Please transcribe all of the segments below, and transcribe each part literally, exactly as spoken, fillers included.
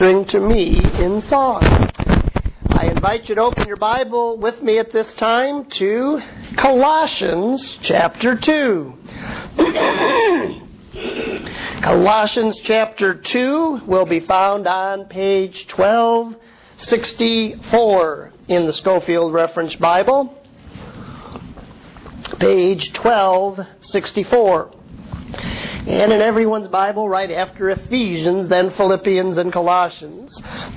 ministering to me in song. I invite you to open your Bible with me at this time to Colossians chapter two. Colossians chapter two will be found on page twelve sixty-four in the Scofield Reference Bible. Page twelve sixty-four. And in everyone's Bible, right after Ephesians, then Philippians and Colossians.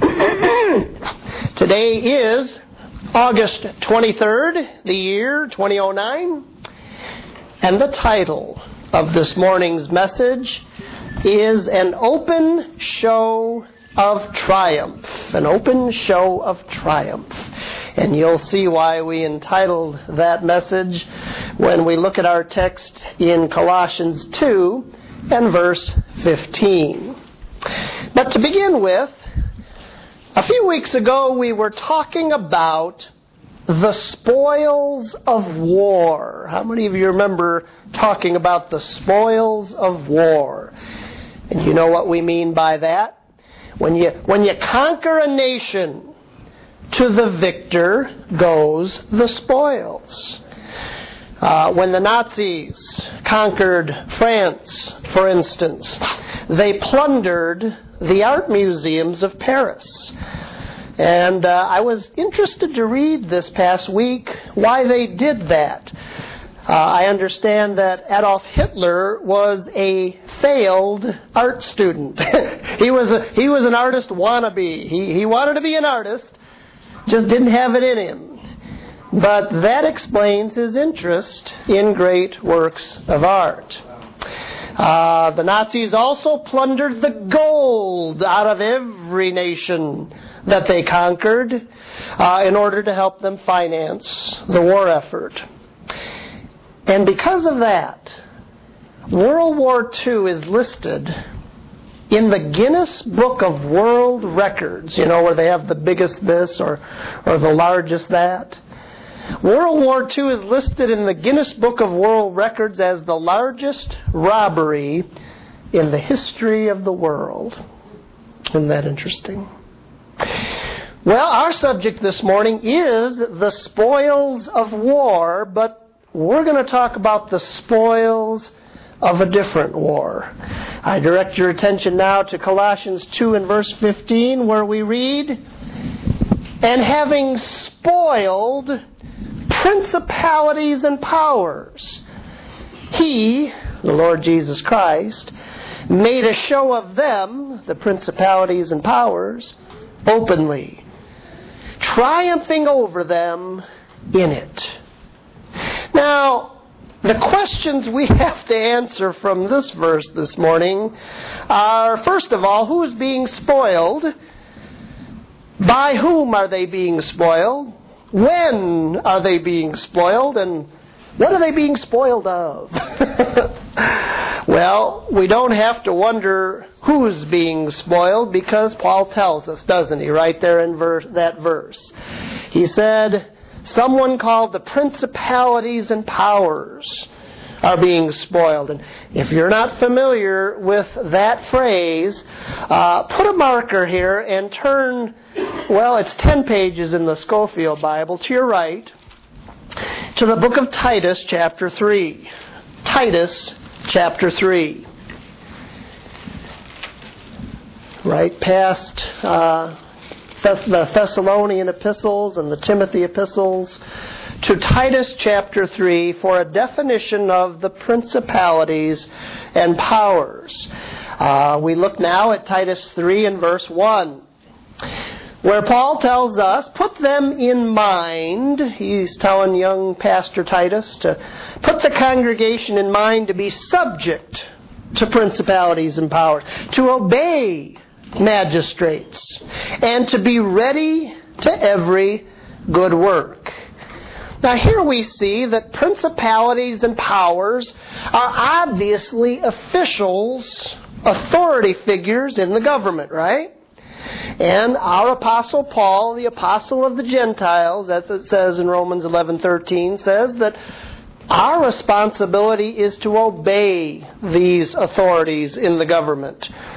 Today is August twenty-third, the year twenty oh nine. And the title of this morning's message is An Open Show of Triumph. An Open Show of Triumph. And you'll see why we entitled that message when we look at our text in Colossians two and verse fifteen. But to begin with, a few weeks ago we were talking about the spoils of war. How many of you remember talking about the spoils of war? And you know what we mean by that? When you, when you conquer a nation, to the victor goes the spoils. Uh, when the Nazis conquered France, for instance, they plundered the art museums of Paris. And uh, I was interested to read this past week why they did that. Uh, I understand that Adolf Hitler was a failed art student. he was a, he was an artist wannabe. He he wanted to be an artist, just didn't have it in him. But that explains his interest in great works of art. Uh, the Nazis also plundered the gold out of every nation that they conquered uh, in order to help them finance the war effort. And because of that, World War Two is listed in the Guinness Book of World Records, you know, where they have the biggest this or, or the largest that. World War Two is listed in the Guinness Book of World Records as the largest robbery in the history of the world. Isn't that interesting? Well, our subject this morning is the spoils of war, but we're going to talk about the spoils of a different war. I direct your attention now to Colossians two and verse fifteen, where we read, "And having spoiled principalities and powers, He, the Lord Jesus Christ, made a show of them," the principalities and powers, "openly, triumphing over them in it." Now, the questions we have to answer from this verse this morning are, first of all, who is being spoiled? By whom are they being spoiled? When are they being spoiled? And what are they being spoiled of? Well, we don't have to wonder who's being spoiled because Paul tells us, doesn't he, right there in verse, that verse. He said, someone called the principalities and powers are being spoiled. And if you're not familiar with that phrase, uh, put a marker here and turn, well, it's ten pages in the Scofield Bible to your right, to the book of Titus, chapter three. Titus, chapter three. Right past uh, the Thessalonian epistles and the Timothy epistles, to Titus chapter three for a definition of the principalities and powers. Uh, we look now at Titus three and verse one, where Paul tells us, put them in mind. He's telling young Pastor Titus to put the congregation in mind to be subject to principalities and powers, to obey magistrates, and to be ready to every good work. Now here we see that principalities and powers are obviously officials, authority figures in the government, right? And our Apostle Paul, the Apostle of the Gentiles, as it says in Romans eleven thirteen, says that our responsibility is to obey these authorities in the government.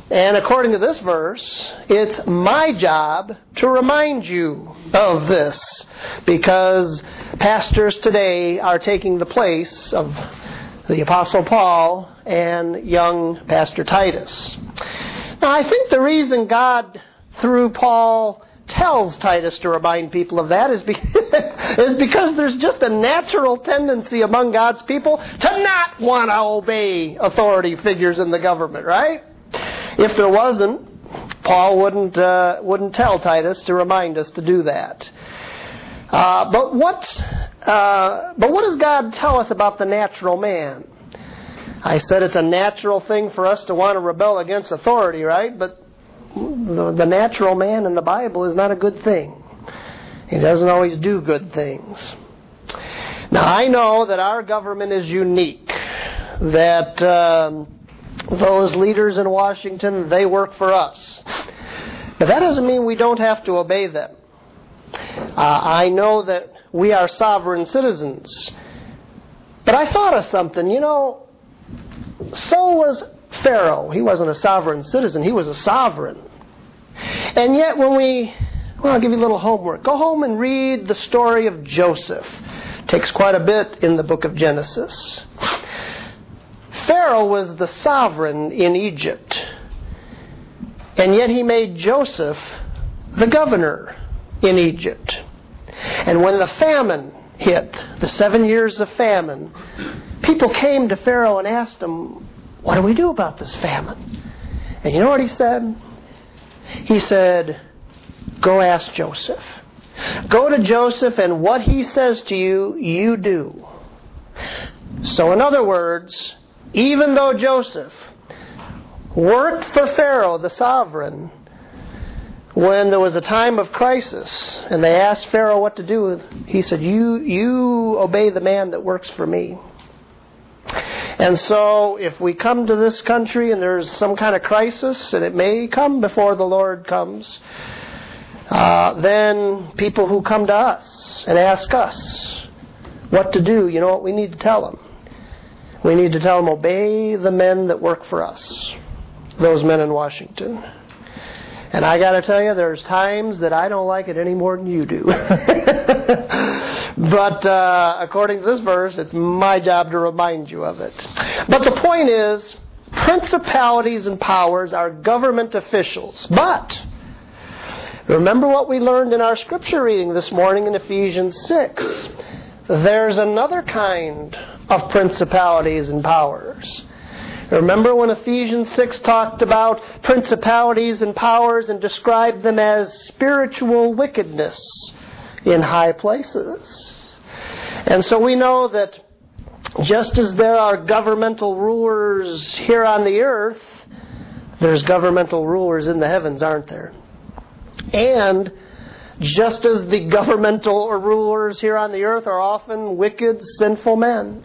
And according to this verse, it's my job to remind you of this, because pastors today are taking the place of the Apostle Paul and young Pastor Titus. Now, I think the reason God, through Paul, tells Titus to remind people of that is because, is because there's just a natural tendency among God's people to not want to obey authority figures in the government, right? If there wasn't, Paul wouldn't uh, wouldn't tell Titus to remind us to do that. Uh, but what uh, but what does God tell us about the natural man? I said it's a natural thing for us to want to rebel against authority, right? But the, the natural man in the Bible is not a good thing. He doesn't always do good things. Now, I know that our government is unique, that um, those leaders in Washington, they work for us. But that doesn't mean we don't have to obey them. Uh, I know that we are sovereign citizens. But I thought of something, you know, so was Pharaoh. He wasn't a sovereign citizen, he was a sovereign. And yet when we, well, I'll give you a little homework. Go home and read the story of Joseph. It takes quite a bit in the book of Genesis. Pharaoh was the sovereign in Egypt. And yet he made Joseph the governor in Egypt. And when the famine hit, the seven years of famine, people came to Pharaoh and asked him, what do we do about this famine? And you know what he said? He said, go ask Joseph. Go to Joseph, and what he says to you, you do. So in other words, even though Joseph worked for Pharaoh, the sovereign, when there was a time of crisis and they asked Pharaoh what to do, he said, you, you obey the man that works for me. And so if we come to this country and there's some kind of crisis, and it may come before the Lord comes, uh, then people who come to us and ask us what to do, you know what we need to tell them? We need to tell them, obey the men that work for us, those men in Washington. And I got to tell you, there's times that I don't like it any more than you do. But uh, according to this verse, it's my job to remind you of it. But the point is, principalities and powers are government officials. But remember what we learned in our scripture reading this morning in Ephesians six. There's another kind of principalities and powers. Remember when Ephesians six talked about principalities and powers and described them as spiritual wickedness in high places. And so we know that just as there are governmental rulers here on the earth, there's governmental rulers in the heavens, aren't there? And just as the governmental rulers here on the earth are often wicked, sinful men,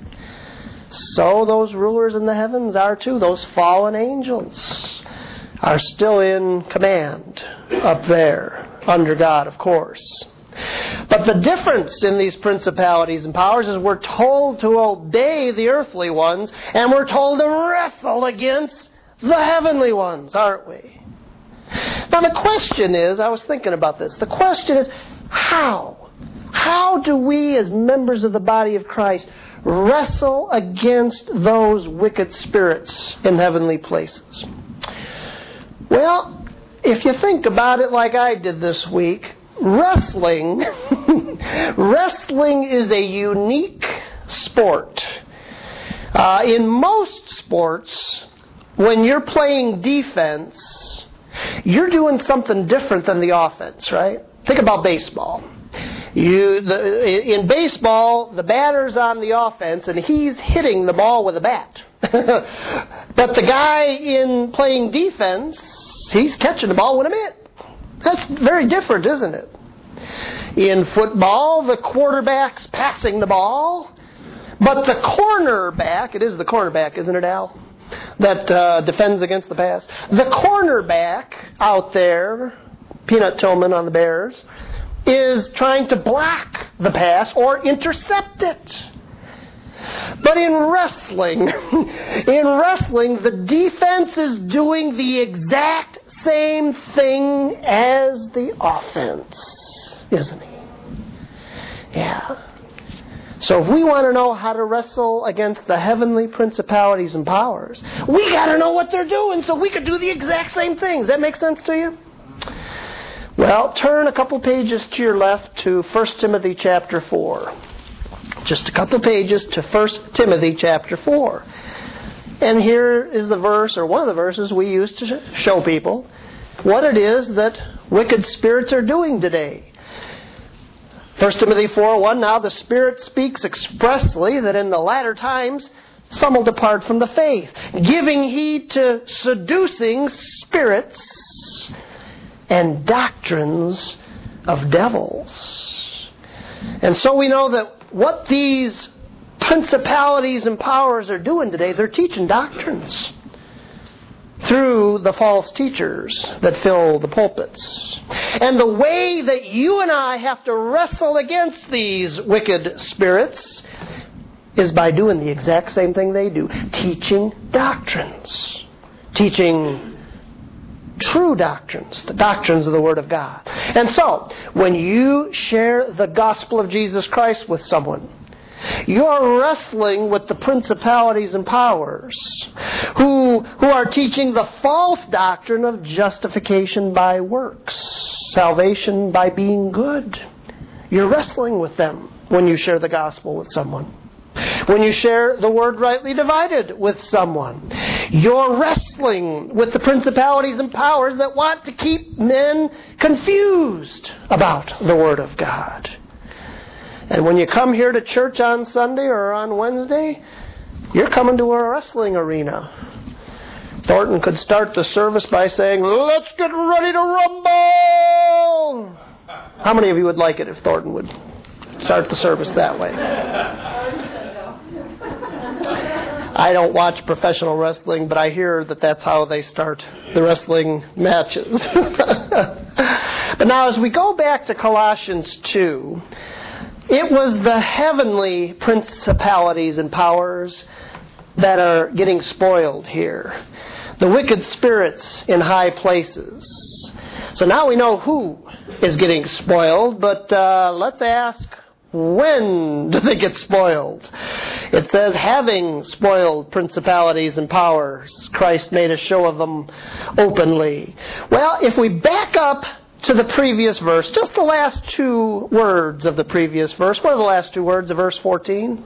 so those rulers in the heavens are too. Those fallen angels are still in command up there, under God, of course. But the difference in these principalities and powers is we're told to obey the earthly ones, and we're told to wrestle against the heavenly ones, aren't we? Now the question is, I was thinking about this, the question is, how? How do we as members of the body of Christ wrestle against those wicked spirits in heavenly places? Well, if you think about it like I did this week, wrestling, wrestling is a unique sport. Uh, in most sports, when you're playing defense, you're doing something different than the offense, right? Think about baseball. You, the, in baseball, the batter's on the offense and he's hitting the ball with a bat. But the guy in playing defense, he's catching the ball with a mitt. That's very different, isn't it? In football, the quarterback's passing the ball, but the cornerback, it is the cornerback, isn't it, Al? That uh, defends against the pass. The cornerback out there, Peanut Tillman on the Bears, is trying to block the pass or intercept it. But in wrestling, in wrestling, the defense is doing the exact same thing as the offense, isn't he? Yeah. So if we want to know how to wrestle against the heavenly principalities and powers, we got to know what they're doing so we could do the exact same things. That make sense to you? Well, turn a couple pages to your left to First Timothy chapter four. Just a couple pages to First Timothy chapter four. And here is the verse, or one of the verses we use to show people what it is that wicked spirits are doing today. First Timothy four one, now the Spirit speaks expressly that in the latter times some will depart from the faith, giving heed to seducing spirits and doctrines of devils. And so we know that what these principalities and powers are doing today, they're teaching doctrines through the false teachers that fill the pulpits. And the way that you and I have to wrestle against these wicked spirits is by doing the exact same thing they do. Teaching doctrines. Teaching true doctrines. The doctrines of the Word of God. And so, when you share the gospel of Jesus Christ with someone, you're wrestling with the principalities and powers who, who are teaching the false doctrine of justification by works, salvation by being good. You're wrestling with them when you share the gospel with someone. When you share the word rightly divided with someone, you're wrestling with the principalities and powers that want to keep men confused about the Word of God. And when you come here to church on Sunday or on Wednesday, you're coming to a wrestling arena. Thornton could start the service by saying, "Let's get ready to rumble!" How many of you would like it if Thornton would start the service that way? I don't watch professional wrestling, but I hear that that's how they start the wrestling matches. But now as we go back to Colossians two, it was the heavenly principalities and powers that are getting spoiled here. The wicked spirits in high places. So now we know who is getting spoiled, but uh, let's ask, when do they get spoiled? It says, having spoiled principalities and powers, Christ made a show of them openly. Well, if we back up to the previous verse, just the last two words of the previous verse. What are the last two words of verse fourteen?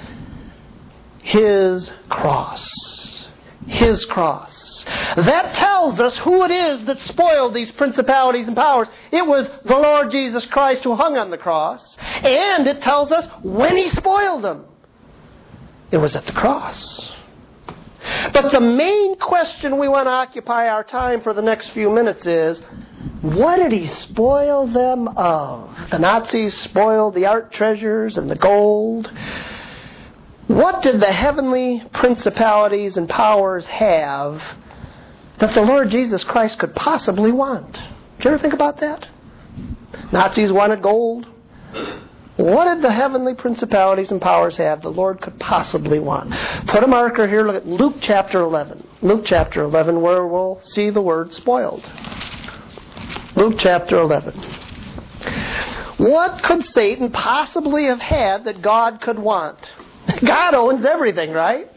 His cross. His cross. That tells us who it is that spoiled these principalities and powers. It was the Lord Jesus Christ who hung on the cross. And it tells us when He spoiled them. It was at the cross. But the main question we want to occupy our time for the next few minutes is, what did He spoil them of? The Nazis spoiled the art treasures and the gold. What did the heavenly principalities and powers have that the Lord Jesus Christ could possibly want? Did you ever think about that? Nazis wanted gold. What did the heavenly principalities and powers have the Lord could possibly want? Put a marker here. Look at Luke chapter eleven. Luke chapter eleven, where we'll see the word spoiled. Luke chapter eleven. What could Satan possibly have had that God could want? God owns everything, right?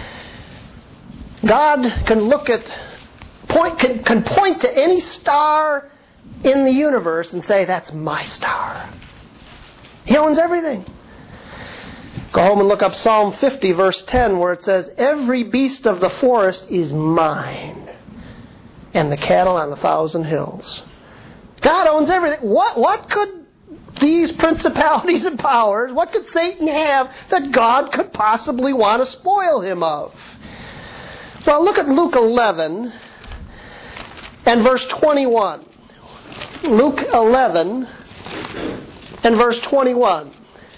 God can look at, point, can, can point to any star in the universe and say, that's my star. He owns everything. Go home and look up Psalm fifty, verse ten, where it says, every beast of the forest is mine, and the cattle on a thousand hills. God owns everything. What, what could these principalities and powers, what could Satan have that God could possibly want to spoil him of? Well, look at Luke eleven and verse twenty-one. Luke eleven and verse twenty-one.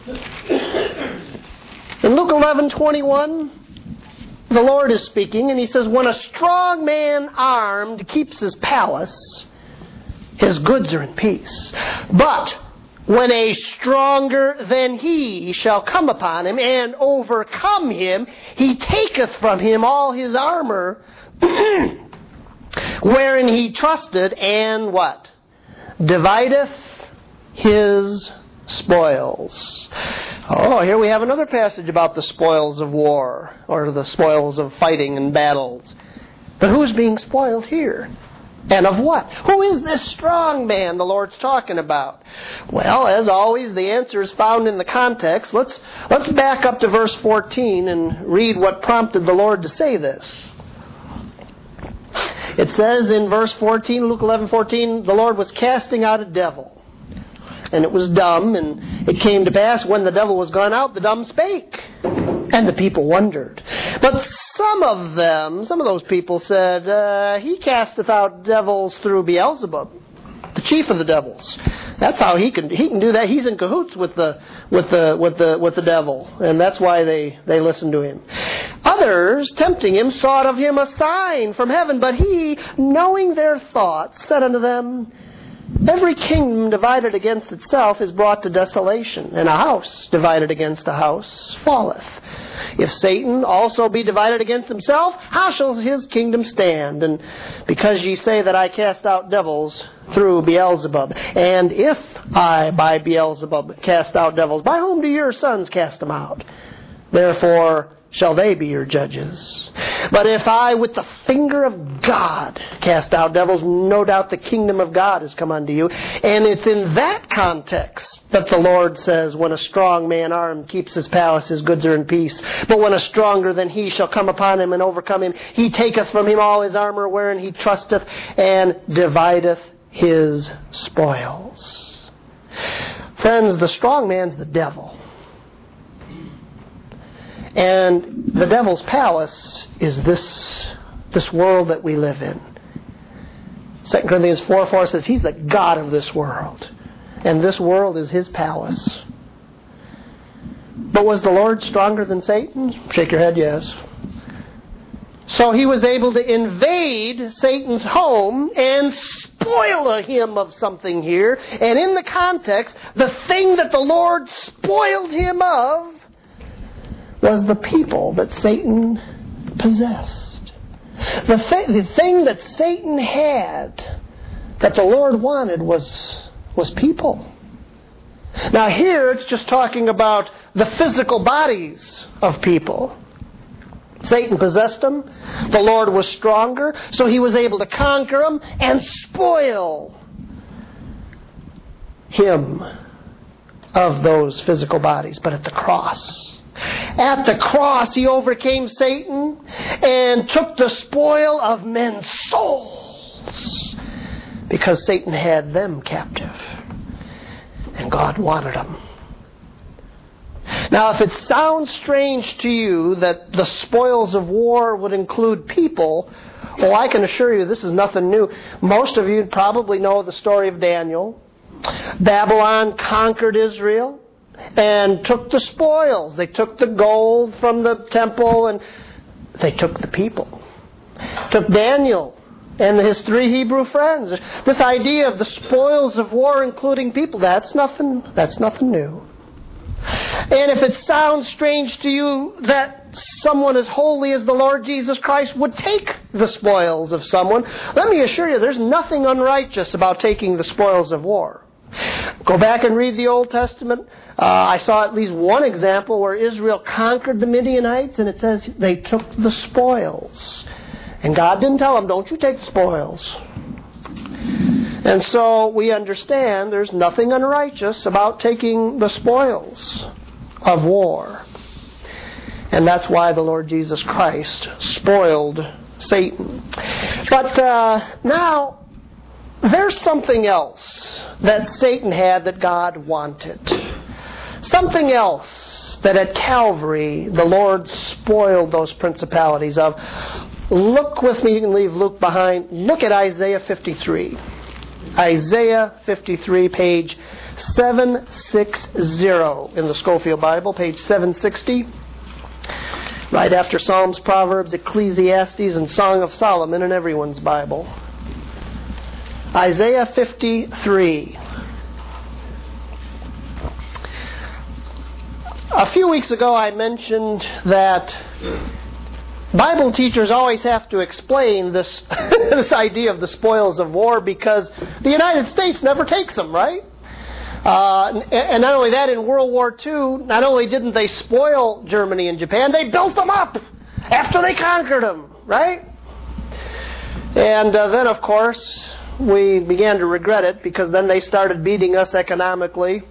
In Luke eleven twenty-one, the Lord is speaking, and He says, when a strong man armed keeps his palace, his goods are in peace. But when a stronger than he shall come upon him and overcome him, he taketh from him all his armor wherein he trusted, and what? Divideth his spoils. Oh, here we have another passage about the spoils of war, or the spoils of fighting and battles. But who's being spoiled here? And of what? Who is this strong man the Lord's talking about? Well, as always, the answer is found in the context. Let's, let's back up to verse fourteen and read what prompted the Lord to say this. It says in verse fourteen, Luke eleven fourteen, the Lord was casting out a devil. And it was dumb, and it came to pass, when the devil was gone out, the dumb spake. And the people wondered. But some of them, some of those people said, uh, he casteth out devils through Beelzebub, the chief of the devils. That's how he can he can do that. He's in cahoots with the with the with the with the devil, and that's why they, they listen to him. Others, tempting him, sought of him a sign from heaven, but he, knowing their thoughts, said unto them, every kingdom divided against itself is brought to desolation, and a house divided against a house falleth. If Satan also be divided against himself, how shall his kingdom stand? And because ye say that I cast out devils through Beelzebub, and if I by Beelzebub cast out devils, by whom do your sons cast them out? Therefore shall they be your judges. But if I with the finger of God cast out devils, no doubt the kingdom of God has come unto you. And it's in that context that the Lord says, when a strong man armed keeps his palace, his goods are in peace. But when a stronger than he shall come upon him and overcome him, he taketh from him all his armor wherein he trusteth, and divideth his spoils. Friends, the strong man's the devil. And the devil's palace is this, this world that we live in. Second Corinthians four four says he's the god of this world. And this world is his palace. But was the Lord stronger than Satan? Shake your head, yes. So he was able to invade Satan's home and spoil him of something here. And in the context, the thing that the Lord spoiled him of was the people that Satan possessed. The, th- the thing that Satan had that the Lord wanted was, was people. Now here it's just talking about the physical bodies of people. Satan possessed them. The Lord was stronger, so he was able to conquer them and spoil him of those physical bodies. But at the cross, At the cross, he overcame Satan and took the spoil of men's souls, because Satan had them captive and God wanted them. Now, if it sounds strange to you that the spoils of war would include people, well, I can assure you this is nothing new. Most of you probably know the story of Daniel. Babylon conquered Israel and took the spoils. They took the gold from the temple, and they took the people. Took Daniel and his three Hebrew friends. This idea of the spoils of war including people, that's nothing, that's nothing new. And if it sounds strange to you that someone as holy as the Lord Jesus Christ would take the spoils of someone, let me assure you there's nothing unrighteous about taking the spoils of war. Go back and read the Old Testament. Uh, I saw at least one example where Israel conquered the Midianites, and it says they took the spoils. And God didn't tell them, don't you take the spoils. And so we understand there's nothing unrighteous about taking the spoils of war. And that's why the Lord Jesus Christ spoiled Satan. But uh, now, there's something else that Satan had that God wanted. Something else that at Calvary the Lord spoiled those principalities of. Look with me, you can leave Luke behind. Look at Isaiah fifty-three. Isaiah fifty-three, page seven sixty in the Scofield Bible, page seven sixty. Right after Psalms, Proverbs, Ecclesiastes, and Song of Solomon in everyone's Bible. Isaiah fifty-three. A few weeks ago I mentioned that Bible teachers always have to explain this, this idea of the spoils of war because the United States never takes them, right? Uh, and not only that, in World War Two, not only didn't they spoil Germany and Japan, they built them up after they conquered them, right? And uh, then, of course, we began to regret it because then they started beating us economically.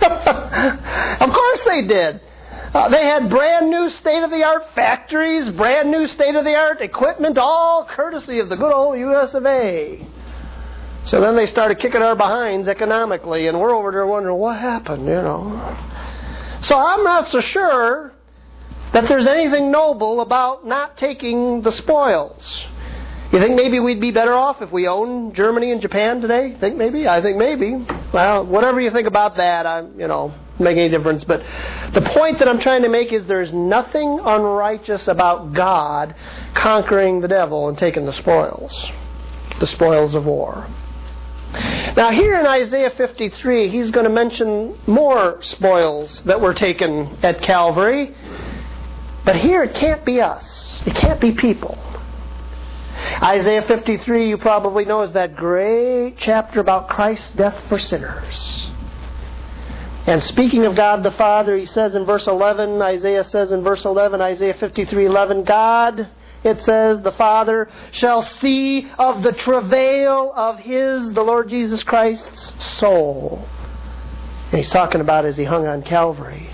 Of course they did. Uh, they had brand new state-of-the-art factories, brand new state-of-the-art equipment, all courtesy of the good old U S of A. So then they started kicking our behinds economically, and we're over there wondering what happened, you know. So I'm not so sure that there's anything noble about not taking the spoils. You think maybe we'd be better off if we owned Germany and Japan today? Think maybe? I think maybe. Well, whatever you think about that, I'm, you know, make any difference. But the point that I'm trying to make is there's nothing unrighteous about God conquering the devil and taking the spoils, the spoils of war. Now here in Isaiah fifty-three, he's going to mention more spoils that were taken at Calvary. But here it can't be us. It can't be people. Isaiah fifty-three, you probably know, is that great chapter about Christ's death for sinners. And speaking of God the Father, he says in verse eleven, Isaiah says in verse eleven, Isaiah fifty-three eleven, God, it says, the Father shall see of the travail of His, the Lord Jesus Christ's soul. And he's talking about as He hung on Calvary.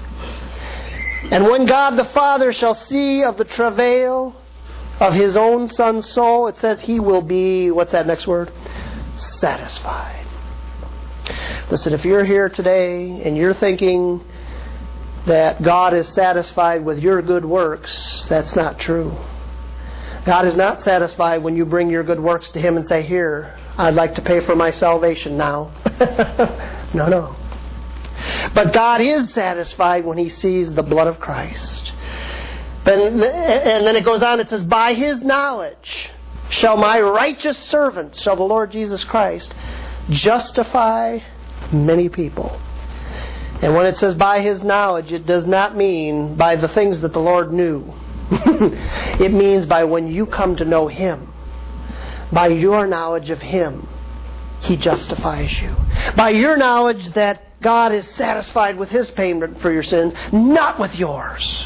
And when God the Father shall see of the travail of His own Son's soul, it says He will be, what's that next word? Satisfied. Listen, if you're here today and you're thinking that God is satisfied with your good works, that's not true. God is not satisfied when you bring your good works to Him and say, here, I'd like to pay for my salvation now. No, no. But God is satisfied when He sees the blood of Christ. And then it goes on, it says, by His knowledge shall my righteous servant, shall the Lord Jesus Christ, justify many people. And when it says by His knowledge, it does not mean by the things that the Lord knew. It means by when you come to know Him. By your knowledge of Him, He justifies you. By your knowledge that God is satisfied with His payment for your sins, not with yours.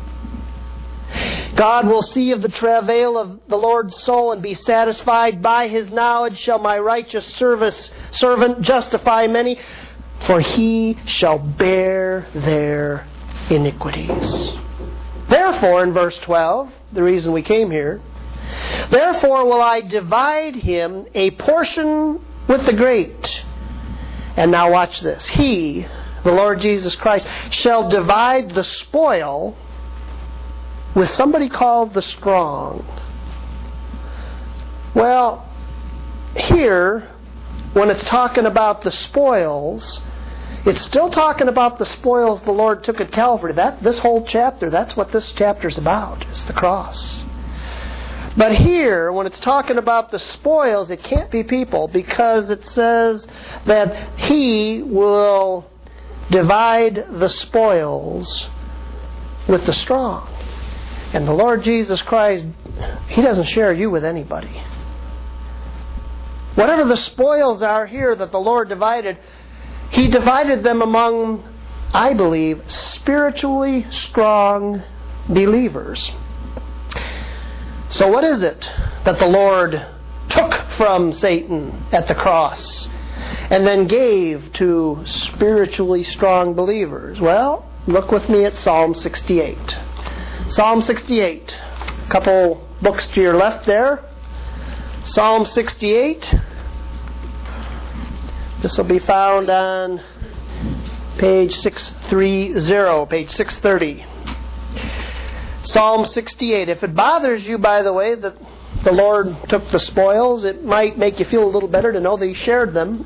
God will see of the travail of the Lord's soul and be satisfied. By His knowledge shall my righteous service, servant justify many, for He shall bear their iniquities. Therefore, in verse twelve, the reason we came here, therefore will I divide him a portion with the great. And now watch this. He, the Lord Jesus Christ, shall divide the spoil with somebody called the strong. Well, here, when it's talking about the spoils, it's still talking about the spoils the Lord took at Calvary. That this whole chapter, that's what this chapter's about. It's the cross. But here, when it's talking about the spoils, it can't be people because it says that He will divide the spoils with the strong. And the Lord Jesus Christ, He doesn't share you with anybody. Whatever the spoils are here that the Lord divided, He divided them among, I believe, spiritually strong believers. So what is it that the Lord took from Satan at the cross and then gave to spiritually strong believers? Well, look with me at Psalm sixty-eight. Psalm sixty-eight. A couple books to your left there. Psalm sixty-eight. This will be found on page six thirty, page six thirty. Psalm sixty-eight. If it bothers you, by the way, that the Lord took the spoils, it might make you feel a little better to know that He shared them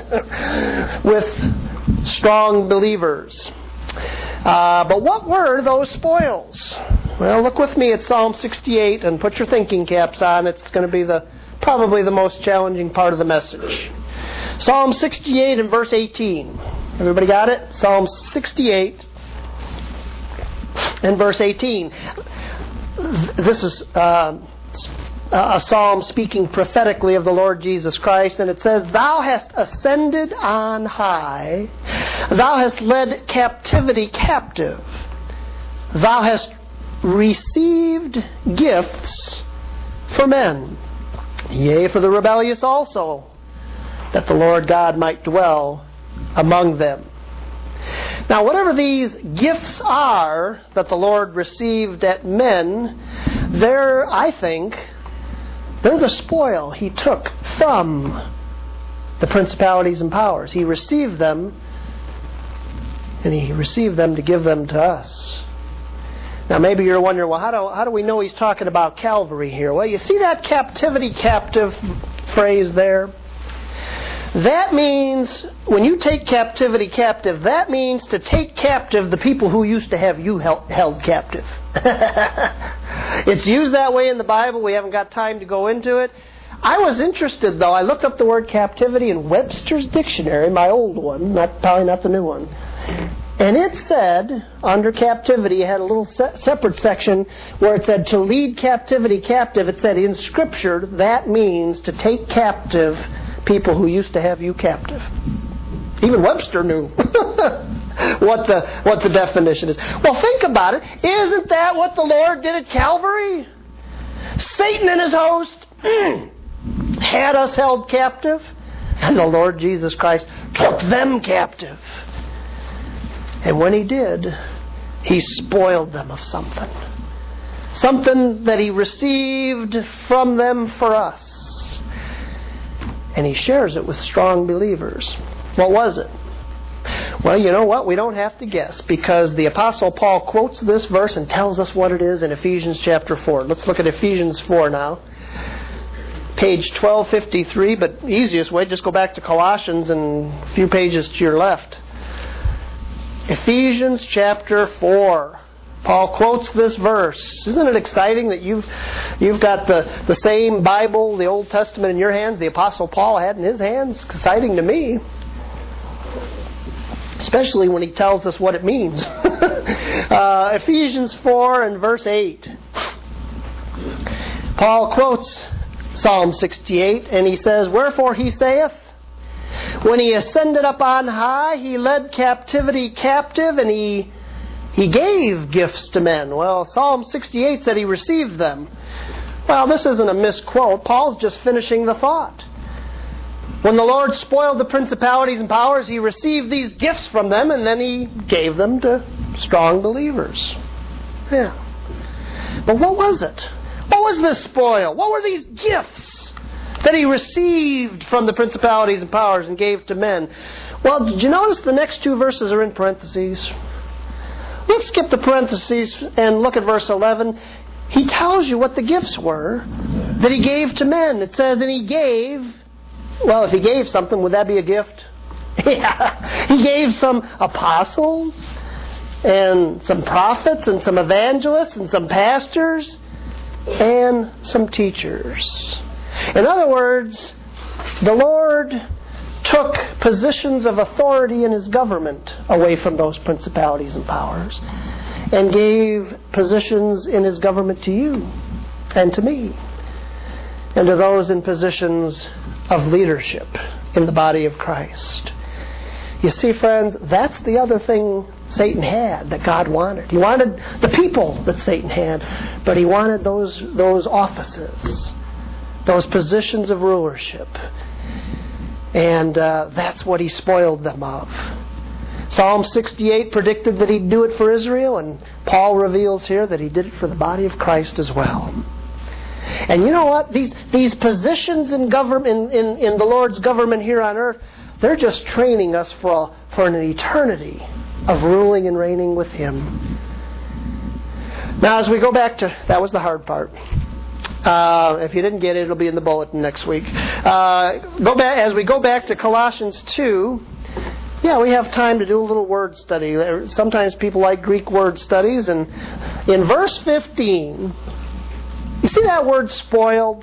with strong believers. Uh, but what were those spoils? Well, look with me at Psalm sixty-eight and put your thinking caps on. It's going to be the probably the most challenging part of the message. Psalm sixty-eight and verse eighteen. Everybody got it? Psalm sixty-eight In verse eighteen, this is uh, a psalm speaking prophetically of the Lord Jesus Christ, and it says, "Thou hast ascended on high, thou hast led captivity captive, thou hast received gifts for men, yea, for the rebellious also, that the Lord God might dwell among them." Now, whatever these gifts are that the Lord received at men, they're, I think, they're the spoil He took from the principalities and powers. He received them, and He received them to give them to us. Now, maybe you're wondering, well, how do, how do we know He's talking about Calvary here? Well, you see that captivity captive phrase there? That means, when you take captivity captive, that means to take captive the people who used to have you held, held captive. It's used that way in the Bible. We haven't got time to go into it. I was interested, though. I looked up the word captivity in Webster's dictionary, my old one, not probably not the new one. And it said, under captivity, it had a little se- separate section where it said to lead captivity captive. It said in Scripture, that means to take captive people who used to have you captive. Even Webster knew what the what the definition is. Well, think about it. Isn't that what the Lord did at Calvary? Satan and his host mm, had us held captive, and the Lord Jesus Christ took them captive. And when He did, He spoiled them of something. Something that He received from them for us. And He shares it with strong believers. What was it? Well, you know what? We don't have to guess, because the Apostle Paul quotes this verse and tells us what it is in Ephesians chapter four. Let's look at Ephesians four now. Page twelve fifty-three, but easiest way, just go back to Colossians and a few pages to your left. Ephesians chapter four. Paul quotes this verse. Isn't it exciting that you've you've got the, the same Bible, the Old Testament, in your hands the Apostle Paul had in his hands? Exciting to me. Especially when he tells us what it means. uh, Ephesians four and verse eight. Paul quotes Psalm sixty-eight, and he says, "Wherefore He saith, when He ascended up on high, He led captivity captive, and He He gave gifts to men." Well, Psalm sixty-eight said He received them. Well, this isn't a misquote. Paul's just finishing the thought. When the Lord spoiled the principalities and powers, He received these gifts from them, and then He gave them to strong believers. Yeah. But what was it? What was this spoil? What were these gifts that He received from the principalities and powers and gave to men? Well, did you notice the next two verses are in parentheses? Let's skip the parentheses and look at verse eleven. He tells you what the gifts were that He gave to men. It says, and He gave, well, if He gave something, would that be a gift? Yeah. He gave some apostles and some prophets and some evangelists and some pastors and some teachers. In other words, the Lord took positions of authority in His government away from those principalities and powers and gave positions in His government to you and to me and to those in positions of leadership in the body of Christ. You see, friends, that's the other thing Satan had that God wanted. He wanted the people that Satan had, but he wanted those those offices, those positions of rulership. And uh, that's what He spoiled them of. Psalm sixty-eight predicted that He'd do it for Israel, and Paul reveals here that He did it for the body of Christ as well. And you know what? These these positions in government, in, in, in the Lord's government here on earth, they're just training us for a, for an eternity of ruling and reigning with Him. Now, as we go back to, that was the hard part. Uh, if you didn't get it, it'll be in the bulletin next week. Uh, go back as we go back to Colossians two. Yeah, we have time to do a little word study. Sometimes people like Greek word studies, and in verse fifteen, you see that word spoiled?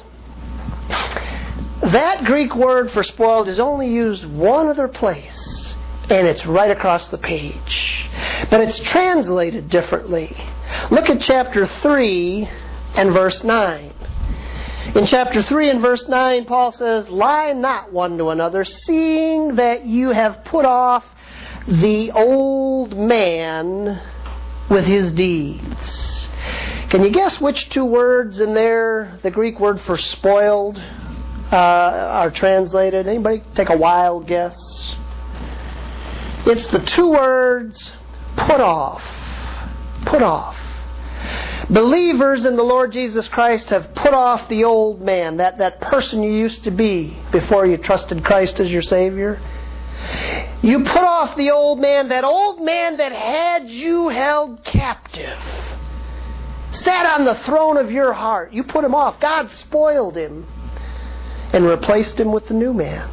That Greek word for spoiled is only used one other place, and it's right across the page. But it's translated differently. Look at chapter three and verse nine. In chapter three and verse nine, Paul says, "Lie not one to another, seeing that you have put off the old man with his deeds." Can you guess which two words in there, the Greek word for spoiled, uh, are translated? Anybody take a wild guess? It's the two words, put off. Put off. Believers in the Lord Jesus Christ have put off the old man, that, that person you used to be before you trusted Christ as your Savior. You put off the old man, that old man that had you held captive, sat on the throne of your heart. You put him off. God spoiled him and replaced him with the new man.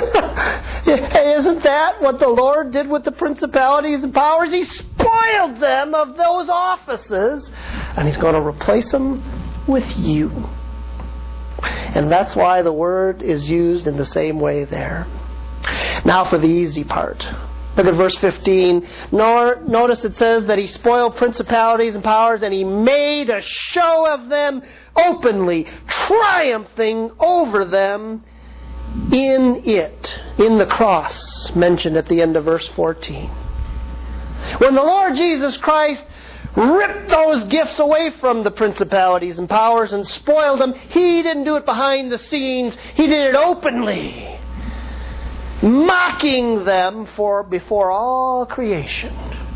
Isn't that what the Lord did with the principalities and powers? He spoiled them of those offices, and He's going to replace them with you. And that's why the word is used in the same way there. Now for the easy part. Look at verse fifteen. Nor, notice it says that He spoiled principalities and powers, and He made a show of them openly, triumphing over them in it, in the cross mentioned at the end of verse fourteen. When the Lord Jesus Christ ripped those gifts away from the principalities and powers and spoiled them, He didn't do it behind the scenes. He did it openly, mocking them for before all creation.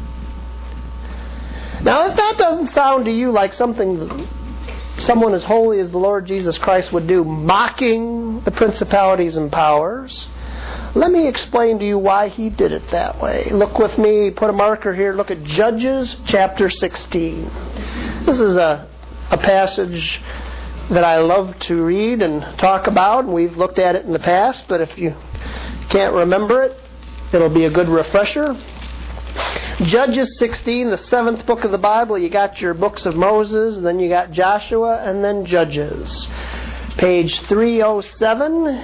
Now, if that doesn't sound to you like something someone as holy as the Lord Jesus Christ would do, mocking the principalities and powers, let me explain to you why He did it that way. Look with me, put a marker here, look at Judges chapter sixteen. This is a, a passage that I love to read and talk about. We've looked at it in the past, but if you can't remember it, it'll be a good refresher. Judges sixteen, the seventh book of the Bible. You got your books of Moses, and then you got Joshua, and then Judges. Page three oh seven,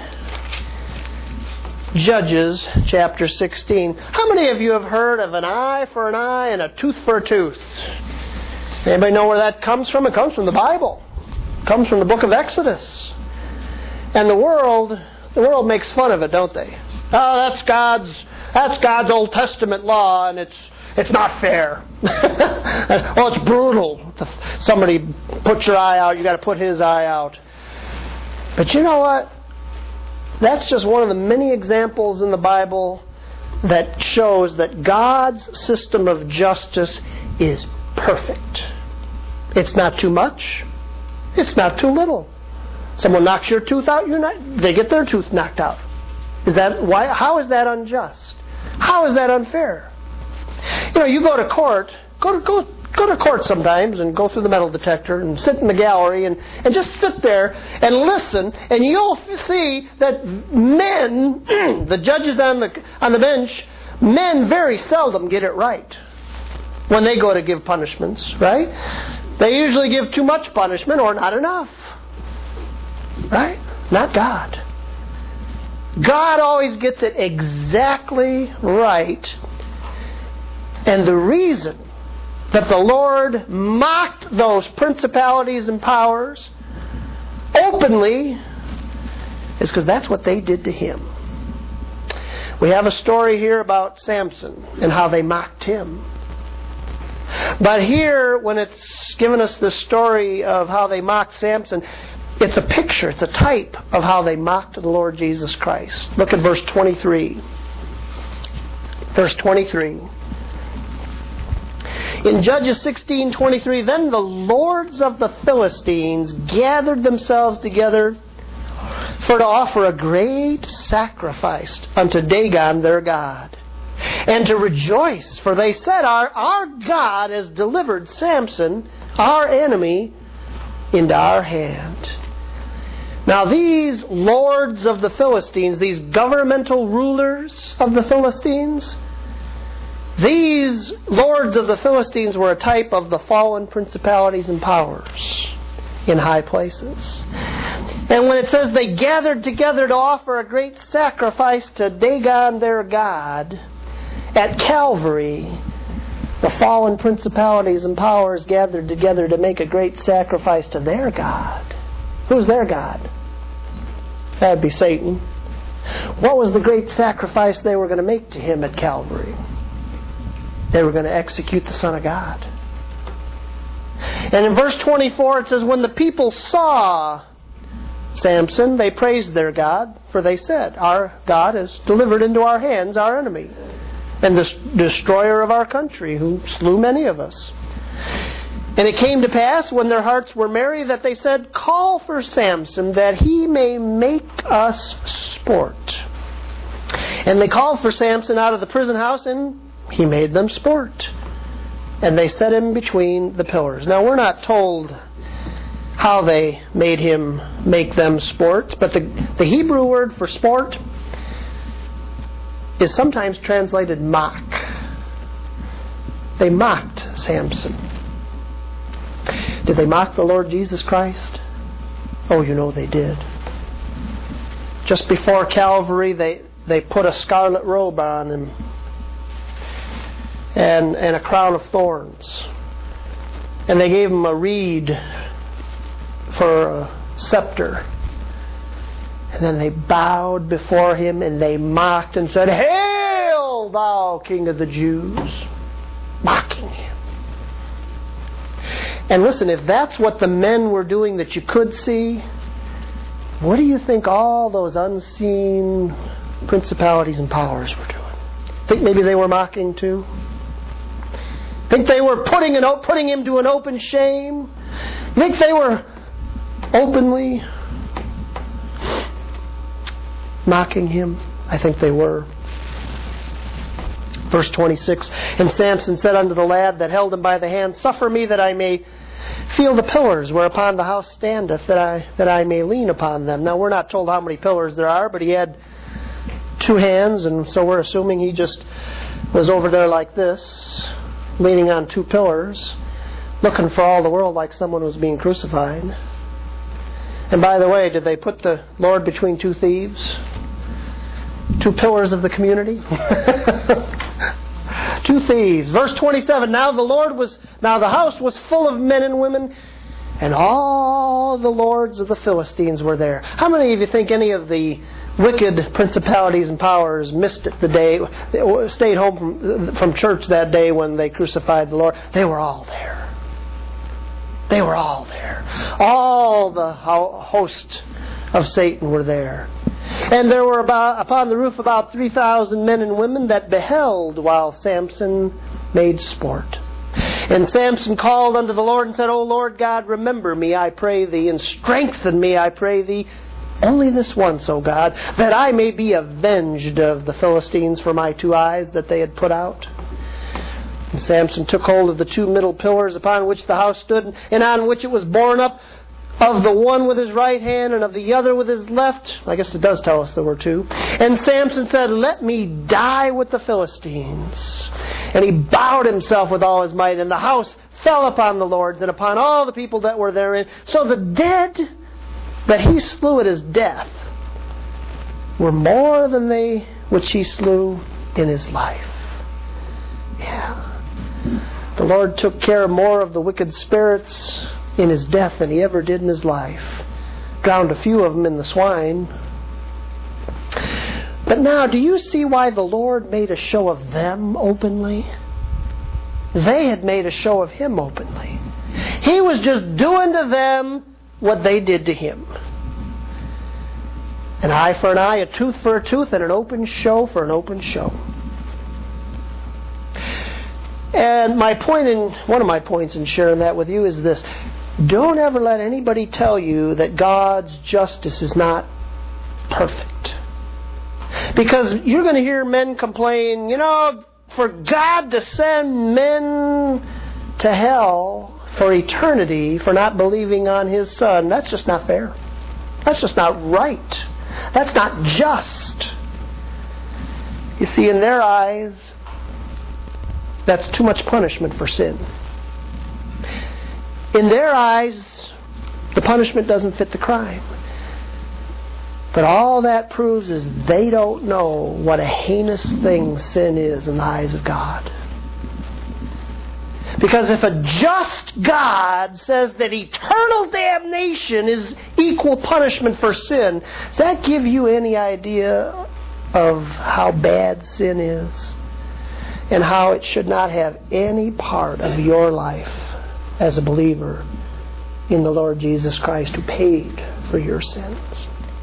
Judges chapter sixteen. How many of you have heard of an eye for an eye and a tooth for a tooth? Anybody know where that comes from? It comes from the Bible. It comes from the book of Exodus. And the world, the world makes fun of it, don't they? Oh, that's God's That's God's Old Testament law, and it's it's not fair. Oh, it's brutal. Somebody puts your eye out, you got to put his eye out. But you know what? That's just one of the many examples in the Bible that shows that God's system of justice is perfect. It's not too much. It's not too little. Someone knocks your tooth out, you're not, they get their tooth knocked out. Is that why? How is that unjust? How is that unfair? You know, you go to court, go to go go to court sometimes and go through the metal detector and sit in the gallery and, and just sit there and listen, and you'll see that men, the judges on the on the bench, men very seldom get it right when they go to give punishments, right? They usually give too much punishment or not enough. Right? Not God. God always gets it exactly right. And the reason that the Lord mocked those principalities and powers openly is because that's what they did to Him. We have a story here about Samson and how they mocked him. But here, when it's given us the story of how they mocked Samson, it's a picture, it's a type of how they mocked the Lord Jesus Christ. Look at verse twenty-three. Verse twenty-three. In Judges sixteen twenty-three, then the lords of the Philistines gathered themselves together for to offer a great sacrifice unto Dagon their god, and to rejoice, for they said, Our, our God has delivered Samson, our enemy, into our hand. Now these lords of the Philistines, these governmental rulers of the Philistines, these lords of the Philistines were a type of the fallen principalities and powers in high places. And when it says they gathered together to offer a great sacrifice to Dagon their god at Calvary, the fallen principalities and powers gathered together to make a great sacrifice to their God. Who's their God? That would be Satan. What was the great sacrifice they were going to make to him at Calvary? They were going to execute the Son of God. And in verse twenty-four it says, when the people saw Samson, they praised their God, for they said, our God has delivered into our hands our enemy, and the destroyer of our country, who slew many of us. And it came to pass, when their hearts were merry, that they said, call for Samson, that he may make us sport. And they called for Samson out of the prison house, and he made them sport. And they set him between the pillars. Now, we're not told how they made him make them sport, but the, the Hebrew word for sport is sometimes translated mock. They mocked Samson. Did they mock the Lord Jesus Christ? Oh, you know they did. Just before Calvary, they, they put a scarlet robe on him and, and a crown of thorns. And they gave him a reed for a scepter. And then they bowed before him and they mocked and said, Hail, thou King of the Jews! Mocking him. And listen, if that's what the men were doing that you could see, what do you think all those unseen principalities and powers were doing? Think maybe they were mocking too? Think they were putting, an, putting him to an open shame? Think they were openly mocking him? I think they were. Verse twenty-six, and Samson said unto the lad that held him by the hand, Suffer me that I may feel the pillars whereupon the house standeth, that I that I may lean upon them. Now, we're not told how many pillars there are, but he had two hands, and so we're assuming he just was over there like this, leaning on two pillars, looking for all the world like someone was being crucified. And by the way, did they put the Lord between two thieves? Two pillars of the community? Two thieves. Verse twenty-seven, Now the Lord was, now the house was full of men and women, and all the lords of the Philistines were there. How many of you think any of the wicked principalities and powers missed it the day, stayed home from, from church that day when they crucified the Lord? They were all there. They were all there. All the host of Satan were there. And there were about, upon the roof about three thousand men and women that beheld while Samson made sport. And Samson called unto the Lord and said, O Lord God, remember me, I pray thee, and strengthen me, I pray thee, only this once, O God, that I may be avenged of the Philistines for my two eyes that they had put out. And Samson took hold of the two middle pillars upon which the house stood, and on which it was borne up, of the one with his right hand and of the other with his left. I guess it does tell us there were two. And Samson said, Let me die with the Philistines. And he bowed himself with all his might, and the house fell upon the lords and upon all the people that were therein. So the dead that he slew at his death were more than they which he slew in his life. Yeah. The Lord took care more of the wicked spirits in his death than he ever did in his life. Drowned a few of them in the swine. But now, do you see why the Lord made a show of them openly? They had made a show of him openly. He was just doing to them what they did to him. An eye for an eye, a tooth for a tooth, and an open show for an open show. And my point in one of my points in sharing that with you is this: don't ever let anybody tell you that God's justice is not perfect. Because you're going to hear men complain, you know, for God to send men to hell for eternity for not believing on His Son, that's just not fair. That's just not right. That's not just. You see, in their eyes, that's too much punishment for sin. In their eyes, the punishment doesn't fit the crime. But all that proves is they don't know what a heinous thing sin is in the eyes of God. Because if a just God says that eternal damnation is equal punishment for sin, does that give you any idea of how bad sin is? And how it should not have any part of your life as a believer in the Lord Jesus Christ who paid for your sins.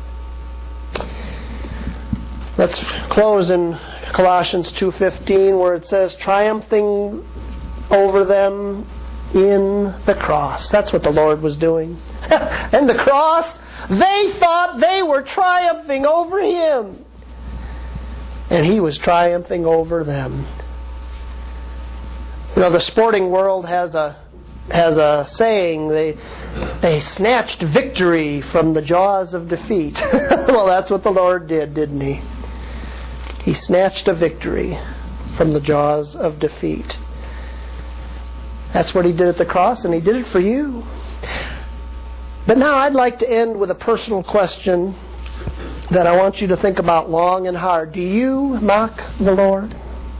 Let's close in Colossians two fifteen, where it says, triumphing over them in the cross. That's what the Lord was doing. And the cross, they thought they were triumphing over Him. And He was triumphing over them. You know, the sporting world has a has a saying, they they snatched victory from the jaws of defeat. Well, that's what the Lord did, didn't He? He snatched a victory from the jaws of defeat. That's what He did at the cross, and He did it for you. But now I'd like to end with a personal question that I want you to think about long and hard. Do you mock the Lord?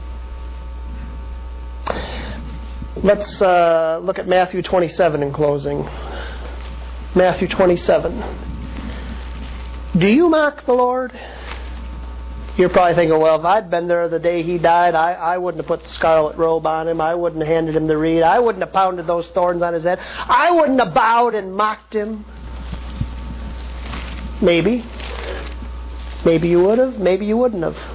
Let's uh, look at Matthew twenty-seven in closing. Matthew twenty-seven. Do you mock the Lord? You're probably thinking, well, if I'd been there the day He died, I, I wouldn't have put the scarlet robe on Him. I wouldn't have handed Him the reed. I wouldn't have pounded those thorns on His head. I wouldn't have bowed and mocked Him. Maybe. Maybe you would have. Maybe you wouldn't have.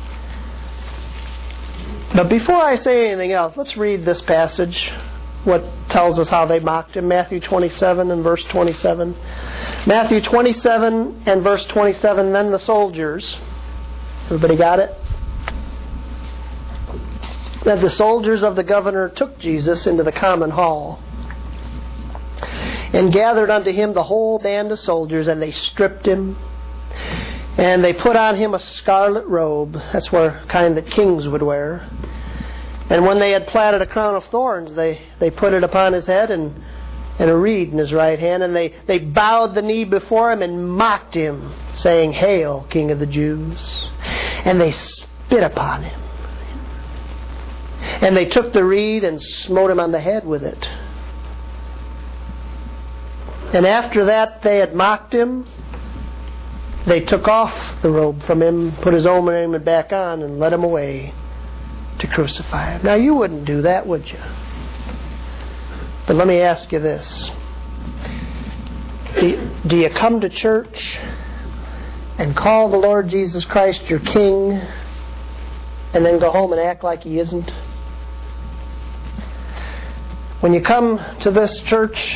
But before I say anything else, let's read this passage, what tells us how they mocked Him. Matthew twenty-seven and verse twenty-seven. Matthew twenty-seven and verse twenty-seven, then the soldiers... Everybody got it? That the soldiers of the governor took Jesus into the common hall and gathered unto Him the whole band of soldiers, and they stripped Him, and they put on Him a scarlet robe. That's where kind that kings would wear. And when they had platted a crown of thorns, they, they put it upon His head, and, and a reed in His right hand, and they, they bowed the knee before Him and mocked Him, saying, Hail, King of the Jews. And they spit upon Him. And they took the reed and smote Him on the head with it. And after that they had mocked Him, they took off the robe from Him, put His own raiment back on, and led Him away to crucify Him. Now you wouldn't do that, would you? But let me ask you this. Do you, do you come to church and call the Lord Jesus Christ your King, and then go home and act like He isn't? When you come to this church,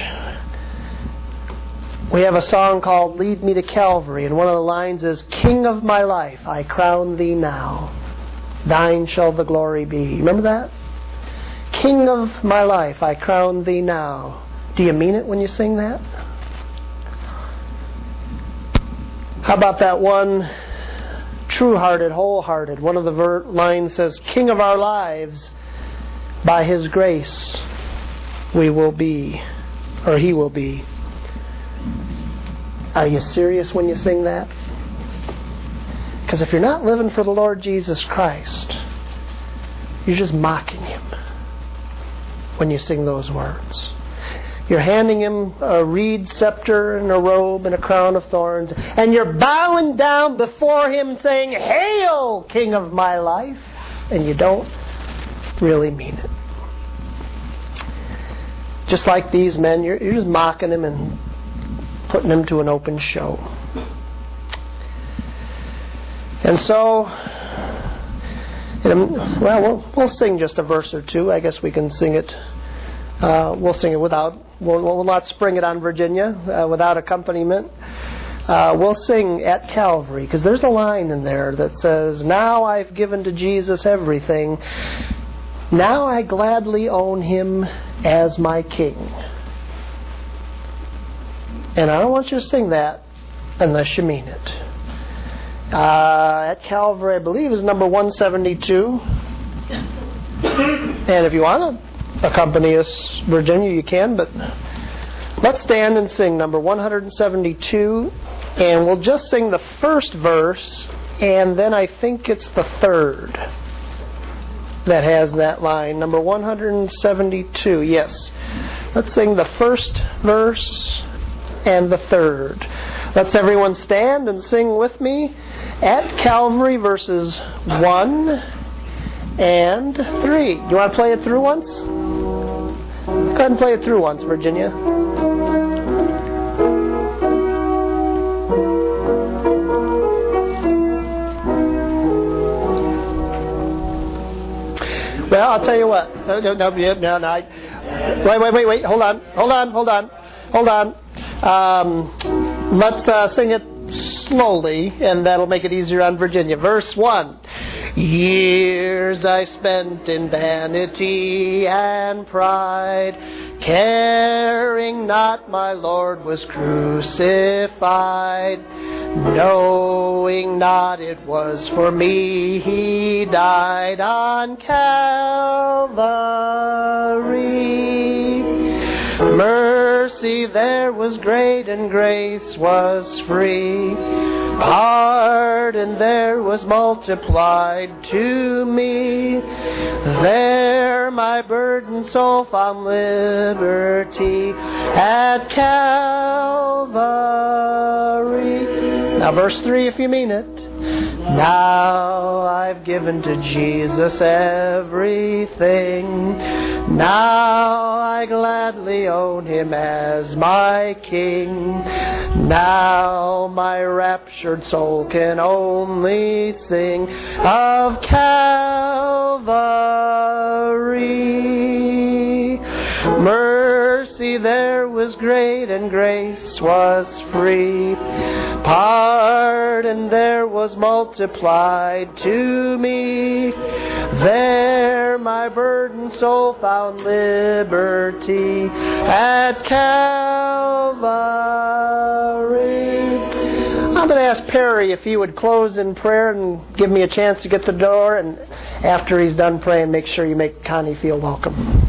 we have a song called Lead Me to Calvary, and one of the lines is, King of my life, I crown Thee now. Thine shall the glory be. You remember that? King of my life, I crown Thee now. Do you mean it when you sing that? How about that one, true-hearted, wholehearted? One of the ver- lines says, King of our lives, by His grace we will be, or He will be. Are you serious when you sing that? Because if you're not living for the Lord Jesus Christ, you're just mocking Him when you sing those words. You're handing Him a reed scepter and a robe and a crown of thorns, and you're bowing down before Him saying, Hail, King of my life, and you don't really mean it. Just like these men, you're, you're just mocking Him and putting Him to an open show. And so, well, we'll, we'll sing just a verse or two. I guess we can sing it. Uh, we'll sing it without, we'll, we'll not spring it on Virginia, uh, without accompaniment. Uh, we'll sing At Calvary, because there's a line in there that says, Now I've given to Jesus everything. Now I gladly own Him as my King. And I don't want you to sing that unless you mean it. Uh, At Calvary, I believe, is number one seventy-two. And if you want to accompany us, Virginia, you can, but let's stand and sing number one seventy-two, and we'll just sing the first verse, and then I think it's the third. that has that line. Number one seventy-two, yes. Let's sing the first verse and the third. Let's everyone stand and sing with me at Calvary verses one and three. Do you want to play it through once? Go ahead and play it through once, Virginia. Well, I'll tell you what. No, no, no, no, no. Wait, wait, wait, wait. Hold on, hold on, hold on, hold on. Um, let's uh, sing it slowly, and that'll make it easier on Virginia. Verse one. Years I spent in vanity and pride, caring not my Lord was crucified, knowing not it was for me He died on Calvary. Mercy there was great and grace was free. Pardon there was multiplied to me. There my burdened soul found liberty at Calvary. Now verse three if you mean it. Now I've given to Jesus everything. Now I gladly own Him as my King. Now my raptured soul can only sing of Calvary. Mercy there was great and grace was free. Pardon there was multiplied to me. There my burdened soul found liberty at Calvary. I'm going to ask Perry if he would close in prayer and give me a chance to get the door. And after he's done praying, make sure you make Connie feel welcome.